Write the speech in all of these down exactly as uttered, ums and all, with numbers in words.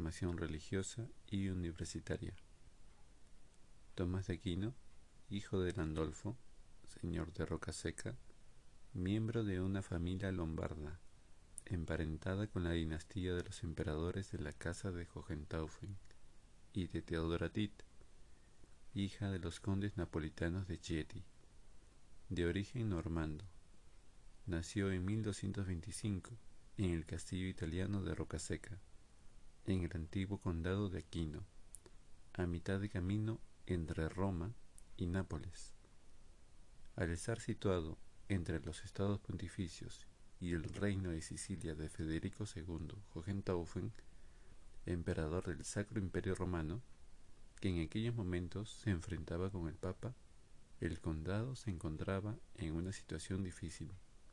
formación religiosa y universitaria. Tomás de Aquino, hijo de Landolfo, señor de Rocaseca, miembro de una familia lombarda, emparentada con la dinastía de los emperadores de la casa de Hohenstaufen y de Teodora Tit, hija de los condes napolitanos de Chieti, de origen normando. Nació en mil doscientos veinticinco en el castillo italiano de Rocaseca, en el antiguo condado de Aquino, a mitad de camino entre Roma y Nápoles. Al estar situado entre los estados pontificios y el reino de Sicilia de Federico segundo Hohenstaufen, emperador del Sacro Imperio Romano, que en aquellos momentos se enfrentaba con el Papa, el condado se encontraba en una situación difícil.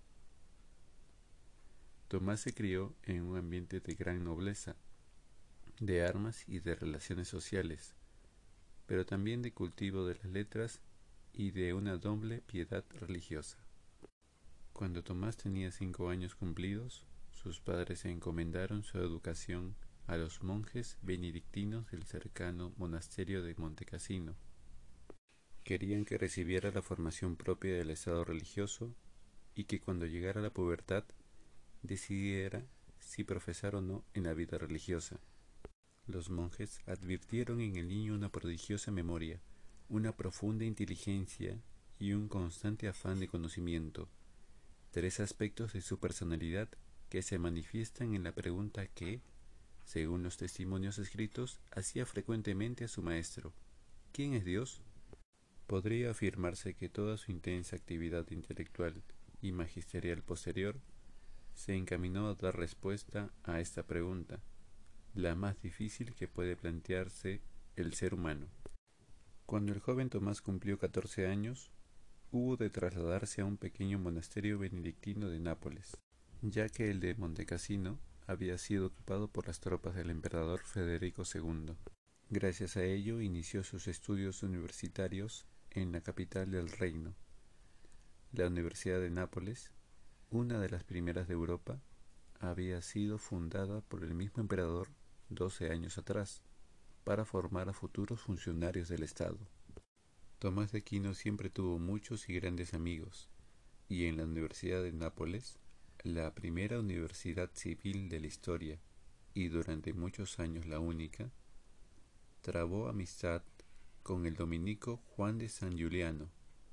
Tomás se crió en un ambiente de gran nobleza, de armas y de relaciones sociales, pero también de cultivo de las letras y de una doble piedad religiosa. Cuando Tomás tenía cinco años cumplidos, sus padres encomendaron su educación a los monjes benedictinos del cercano monasterio de Montecassino. Querían que recibiera la formación propia del estado religioso y que cuando llegara a la pubertad decidiera si profesar o no en la vida religiosa. Los monjes advirtieron en el niño una prodigiosa memoria, una profunda inteligencia y un constante afán de conocimiento, tres aspectos de su personalidad que se manifiestan en la pregunta que, según los testimonios escritos, hacía frecuentemente a su maestro: ¿quién es Dios? Podría afirmarse que toda su intensa actividad intelectual y magisterial posterior se encaminó a dar respuesta a esta pregunta, la más difícil que puede plantearse el ser humano. Cuando el joven Tomás cumplió catorce años, hubo de trasladarse a un pequeño monasterio benedictino de Nápoles, ya que el de Montecassino había sido ocupado por las tropas del emperador Federico segundo. Gracias a ello inició sus estudios universitarios en la capital del reino, la Universidad de Nápoles, una de las primeras de Europa. Había sido fundada por el mismo emperador doce años atrás, para formar a futuros funcionarios del Estado. Tomás de Aquino siempre tuvo muchos y grandes amigos, y en la Universidad de Nápoles, la primera universidad civil de la historia, y durante muchos años la única, trabó amistad con el dominico Juan de San Giuliano,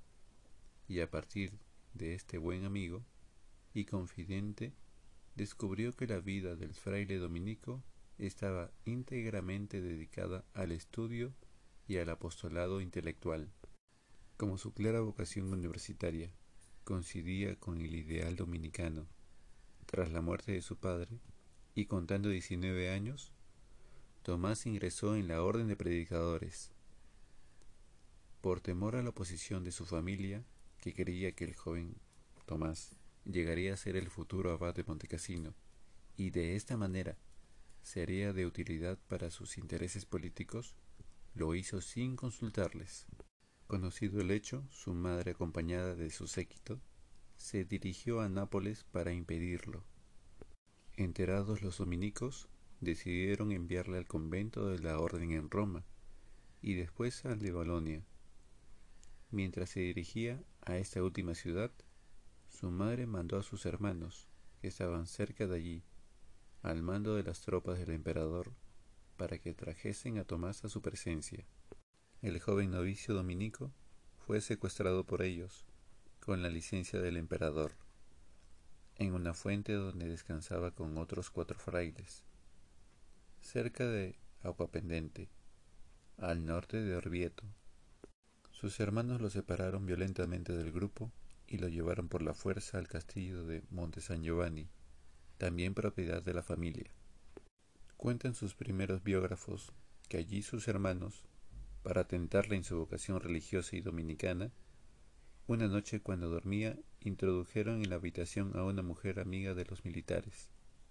y a partir de este buen amigo y confidente, descubrió que la vida del fraile dominico estaba íntegramente dedicada al estudio y al apostolado intelectual. Como su clara vocación universitaria coincidía con el ideal dominicano, tras la muerte de su padre, y contando diecinueve años, Tomás ingresó en la Orden de Predicadores. Por temor a la oposición de su familia, que creía que el joven Tomás llegaría a ser el futuro abad de Montecassino, y de esta manera sería de utilidad para sus intereses políticos, lo hizo sin consultarles. Conocido el hecho, su madre, acompañada de su séquito, se dirigió a Nápoles para impedirlo. Enterados los dominicos, decidieron enviarle al convento de la orden en Roma y después al de Bolonia. Mientras se dirigía a esta última ciudad, su madre mandó a sus hermanos, que estaban cerca de allí, al mando de las tropas del emperador, para que trajesen a Tomás a su presencia. El joven novicio dominico fue secuestrado por ellos, con la licencia del emperador, en una fuente donde descansaba con otros cuatro frailes, cerca de Aquapendente, al norte de Orvieto. Sus hermanos lo separaron violentamente del grupo y lo llevaron por la fuerza al castillo de Monte San Giovanni, también propiedad de la familia. Cuentan sus primeros biógrafos que allí sus hermanos, para tentarle en su vocación religiosa y dominicana, una noche cuando dormía, introdujeron en la habitación a una mujer amiga de los militares.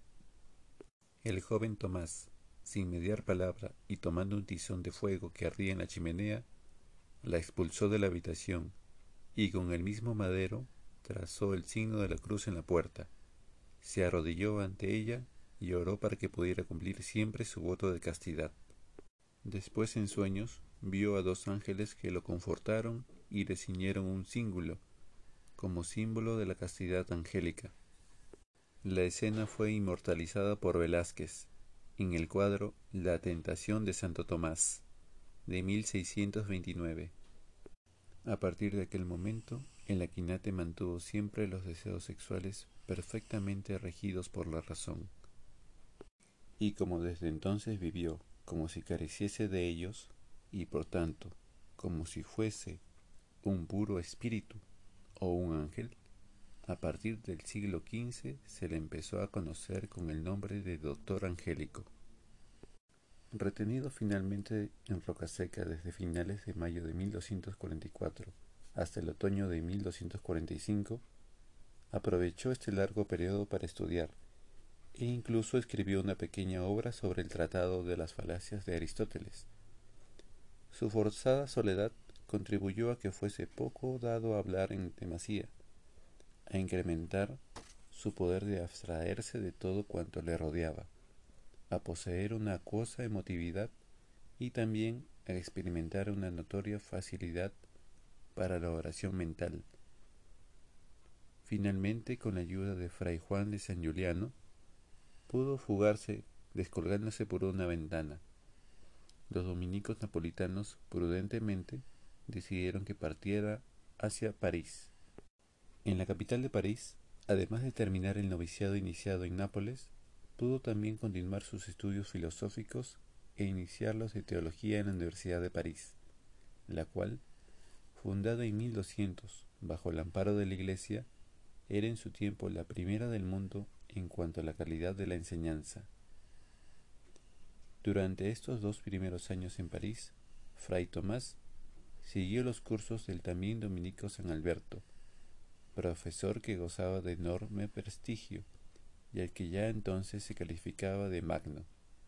El joven Tomás, sin mediar palabra y tomando un tizón de fuego que ardía en la chimenea, la expulsó de la habitación y con el mismo madero trazó el signo de la cruz en la puerta. Se arrodilló ante ella y oró para que pudiera cumplir siempre su voto de castidad. Después, en sueños, vio a dos ángeles que lo confortaron y le ciñeron un cíngulo, como símbolo de la castidad angélica. La escena fue inmortalizada por Velázquez en el cuadro La tentación de Santo Tomás, de mil seiscientos veintinueve. A partir de aquel momento, el Aquinate mantuvo siempre los deseos sexuales perfectamente regidos por la razón. Y como desde entonces vivió como si careciese de ellos, y por tanto, como si fuese un puro espíritu o un ángel, a partir del siglo quince se le empezó a conocer con el nombre de Doctor Angélico. Retenido finalmente en Rocaseca desde finales de mayo de mil doscientos cuarenta y cuatro hasta el otoño de mil doscientos cuarenta y cinco, aprovechó este largo periodo para estudiar e incluso escribió una pequeña obra sobre el tratado de las falacias de Aristóteles. Su forzada soledad contribuyó a que fuese poco dado a hablar en demasía, a incrementar su poder de abstraerse de todo cuanto le rodeaba, a poseer una acuosa emotividad y también a experimentar una notoria facilidad para la oración mental. Finalmente, con la ayuda de Fray Juan de San Giuliano, pudo fugarse descolgándose por una ventana. Los dominicos napolitanos prudentemente decidieron que partiera hacia París. En la capital de París, además de terminar el noviciado iniciado en Nápoles, pudo también continuar sus estudios filosóficos e iniciar los de teología en la Universidad de París, la cual, fundada en mil doscientos bajo el amparo de la Iglesia, era en su tiempo la primera del mundo en cuanto a la calidad de la enseñanza. Durante estos dos primeros años en París, Fray Tomás siguió los cursos del también dominico San Alberto, profesor que gozaba de enorme prestigio y al que ya entonces se calificaba de magno.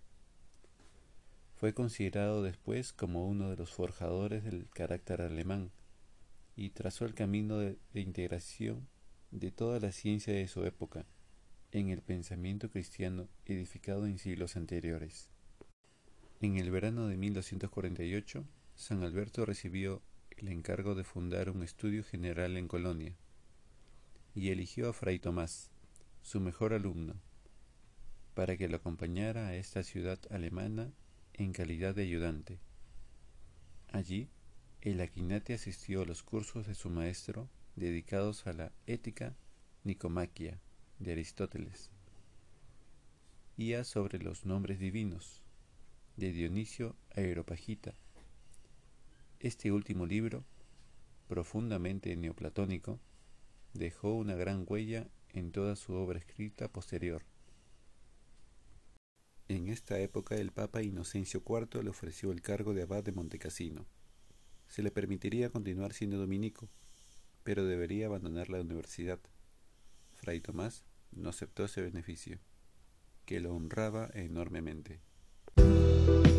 Fue considerado después como uno de los forjadores del carácter alemán y trazó el camino de, de integración de toda la ciencia de su época en el pensamiento cristiano edificado en siglos anteriores. En el verano de mil doscientos cuarenta y ocho, San Alberto recibió el encargo de fundar un estudio general en Colonia y eligió a Fray Tomás, su mejor alumno, para que lo acompañara a esta ciudad alemana en calidad de ayudante. Allí, el Aquinate asistió a los cursos de su maestro dedicados a la ética nicomaquia de Aristóteles y a sobre los nombres divinos de Dionisio Areopagita. Este último libro, profundamente neoplatónico, dejó una gran huella en toda su obra escrita posterior. En esta época el Papa Inocencio cuarto le ofreció el cargo de abad de Montecassino. Se le permitiría continuar siendo dominico, pero debería abandonar la universidad. Fray Tomás no aceptó ese beneficio, que lo honraba enormemente.